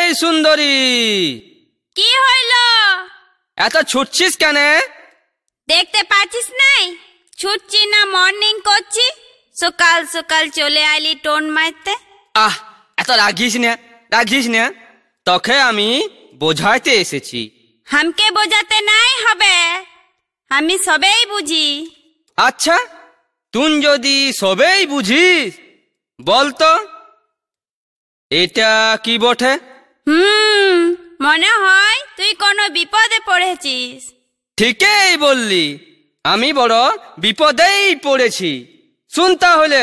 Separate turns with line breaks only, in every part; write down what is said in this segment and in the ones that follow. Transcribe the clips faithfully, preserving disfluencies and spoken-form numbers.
এই সুন্দরী,
কি হইল?
এত ছুটছিস কেন?
দেখতে পাচ্ছিস নাই ছুটছি না মর্নিং করছি? সকাল সকাল চলে আইলি টোন মারতে।
আহ, এত রাগিস না, রাগিস না, তোকে আমি বোঝাইতে এসেছি।
হামকে বোঝাতে নাই হবে, আমি সবেই বুঝি।
আচ্ছা, তুই যদি সবেই বুঝিস বলতো এটা কি বটে?
হুম, মনে হয় তুই কোনো বিপদে পড়েছিস।
ঠিকই বললি, আমি বড় বিপদেই পড়েছি। শুন তাহলে।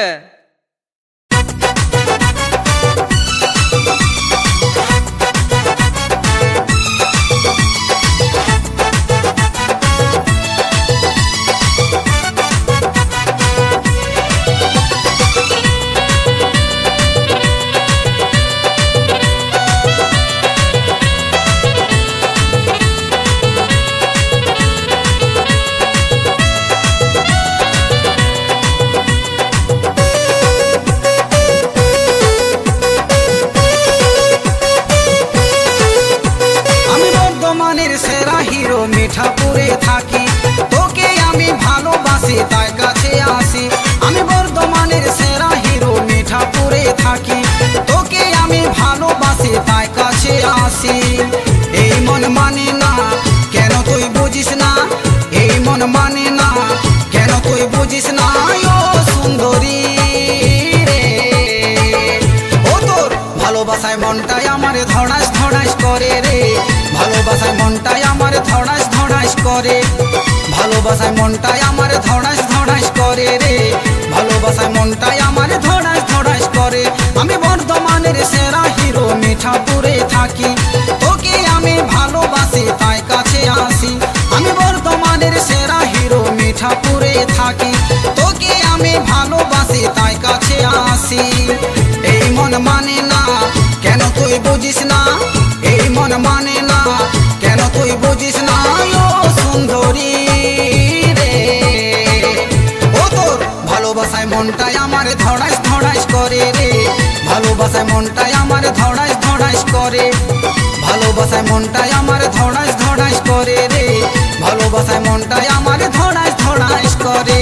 সেরা হিরো মিঠাপুরে থাকি, তোকে আমি ভালোবাসি তাই কাছে আসি। আমি বর্ধমানের সেরা হিরো মিঠাপুরে থাকি, তোকে আমি ভালোবাসি তাই কাছে আসি। এই মন মানে না কেন তুই বুঝিস না, এই মন মানে না কেন তুই বুঝিস না। ও সুন্দরী রে, ও তোর ভালোবাসায় মনটাই আমার ধড়াস ধড়াস করে রে, ভালোবাসায় মনটাই আমার ধড়াস ধড়াস করে, ভালোবাসায় মনটাই আমার ধড়াস ধড়াস করে রে, ভালোবাসায় মনটাই আমার ধড়াস ধড়াস করে। আমি বর্ধমানের সেরা হিরো মিঠাপুরে থাকি, তোকে আমি ভালোবাসি তাই কাছে আসি। আমি বর্ধমানের সেরা হিরো মিঠাপুরে থাকি, তোকে আমি ভালোবাসি তাই কাছে আসি। এই মন মানে না কেন তুই বুঝিস না, এই মন মানে না কেন তুই বুঝিস না। ও সুন্দরী রে, ও তোর ভালোবাসায় মনটাই আমার ধড়াস ধড়াস করে রে, ভালোবাসায় মনটাই আমার ধড়াস ধড়াস করে, ভালোবাসায় মনটাই আমার ধড়াস ধড়াস করে রে, ভালোবাসায় মনটাই আমার ধড়াস ধড়াস করে।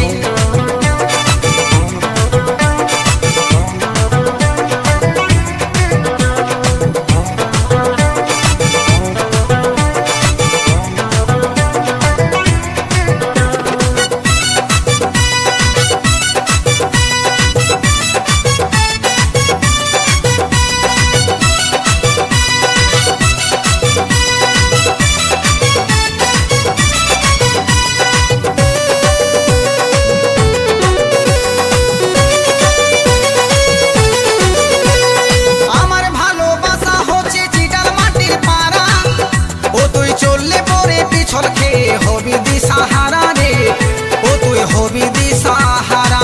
হবি দিশাহারা রে, ও তুই হবি দিশাহারা।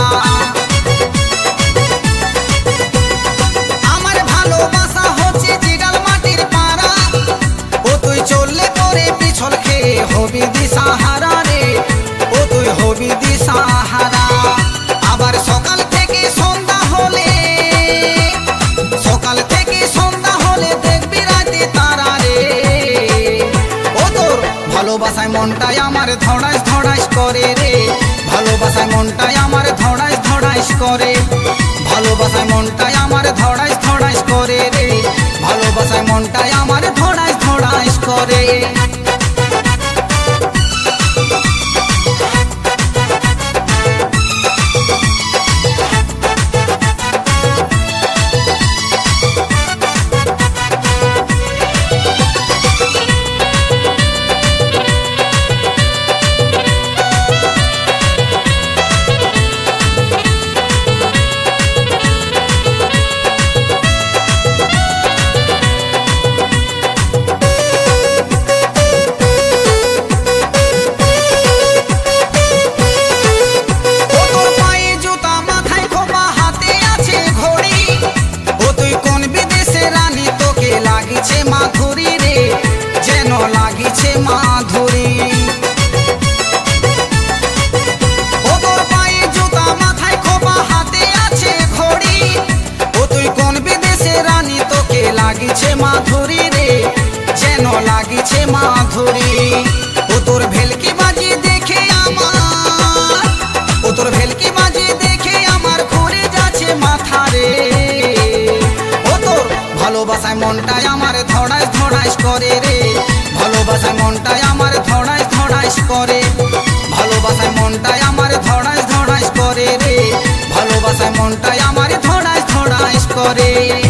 আমার ভালোবাসা হচ্ছে জিগাল মাটির পাড়া, ও তুই চললে পরে পিছল খেয়ে হবি দিশাহারা রে, ও তুই হবি দিশাহারা। আবার সকাল থেকে সন্ধ্যা হলে, সকাল থেকে সন্ধ্যা হলে দেখবি রাতে তারা রে, ও তোর ভালোবাসায় মনটাই আমার ধড়াস ধড়াস করে রে, ভালোবাসায় মনটাই আমার ধড়াস ধড়াস করে, ভালোবাসায় মনটাই আমার ধড়াস ধড়াস করে রে, ভালোবাসায় মনটাই আমার ধড়াস ধড়াস করে। লাগিছে মাধুরী রে, যেন লাগিছে মাধুরী। ও তোর ভেলকি বাজি দেখে আমার, ও তোর ভেলকি বাজি দেখে আমার ঘুরে যাচ্ছে মাথা রে। ও তোর ভালোবাসায় মনটাই আমার ধড়াইস ধড়াইস করে রে, ভালোবাসায় মনটাই আমার ধড়াইস ধড়াইস করে, ভালোবাসায় মনটাই আমার ধড়াইস ধড়াইস করে রে, ভালোবাসায় মনটাই আমার ধড়াইস ধড়াইস করে।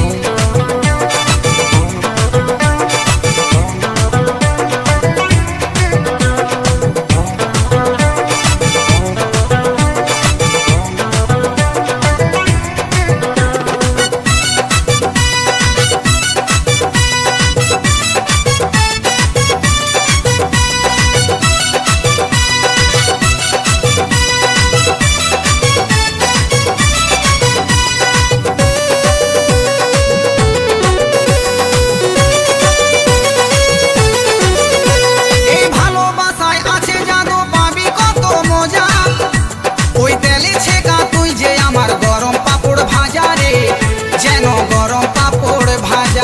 যেন গরম পাপড় ভাজা,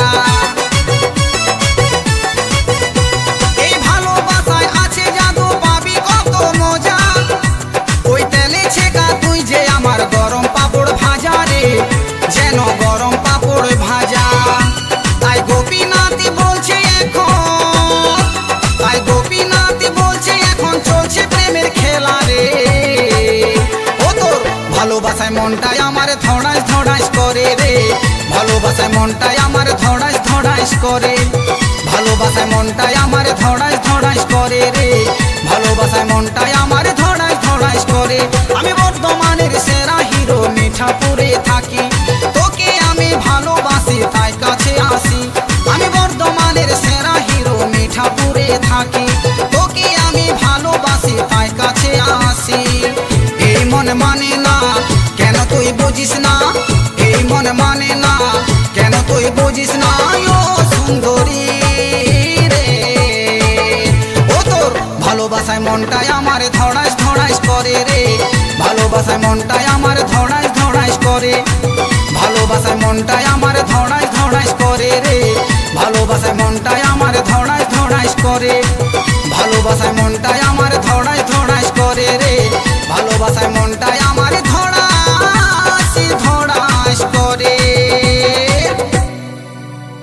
এই ভালোবাসায় আছে জাদু পাবি কত মজা, ওই তেলে ছেকা তুই যে আমার গরম পাপড় ভাজা রে, যেন গরম পাপড় ভাজা। তাই গোপীনাথই বলছে এখন, তাই গোপীনাথই বলছে এখন চলছে প্রেমের খেলা রে। ও তোর ভালোবাসায় মনটাই আমার ধড়াইস ধড়াইস করে রে, ভালোবাসায় মনটাই আমার ধড়াইস ধড়াইস করে, ভালোবাসায় মনটাই আমার ধড়াইস ধড়াইস করে রে, ভালোবাসায় মনটাই আমার ধড়াইস ধড়াইস করে। আমি বর্ধমানের সেরা হিরো মিঠাপুরে থাকি, তোকে আমি ভালোবাসি তাই কাছে আসি। আমি বর্ধমানের সেরা হিরো মিঠাপুরে থাকি, তোকে আমি ভালোবাসি তাই কাছে আসি। এই মন মানে না কেন তুই বুঝিস না, এই মন মানে না কেন তুই বুঝিস না ও সুন্দরী রে। ও তোর ভালোবাসায় মনটাই আমার ধড়াইস ধড়াইস করে রে, ভালোবাসায় মনটাই আমার ধড়াইস ধড়াইস করে, ভালোবাসায় মনটাই আমার ধড়াইস ধড়াইস করে রে, ভালোবাসায় মনটাই আমার ধড়াইস ধড়াইস করে, ভালোবাসায় মনটাই আমার ধড়াইস ধড়াইস করে রে, ভালোবাসায় মনটাই আমার ধড়াইস